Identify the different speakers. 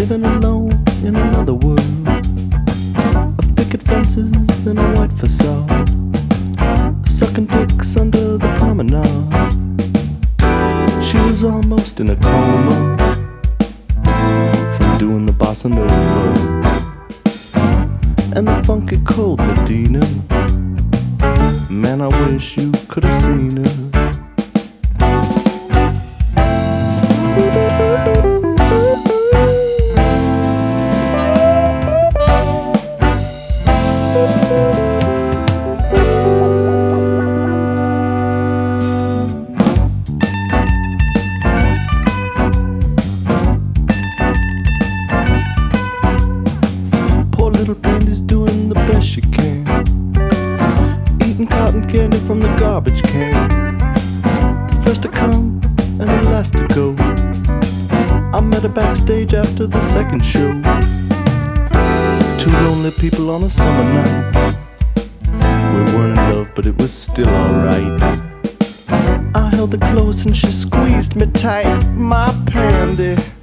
Speaker 1: living alone in another world of picket fences and a white facade, sucking dicks under the promenade. She was almost in a coma from doing the bossa nova and the funky cold Medina. Man, I wish you could have seen her. Poor little Brandy's doing the best she can, eating cotton candy from the garbage can. The first to come and the last to go. I met her backstage after the second show. Two lonely people on a summer night. We weren't in love, but it was still alright. I held her close and she squeezed me tight. My Brandy,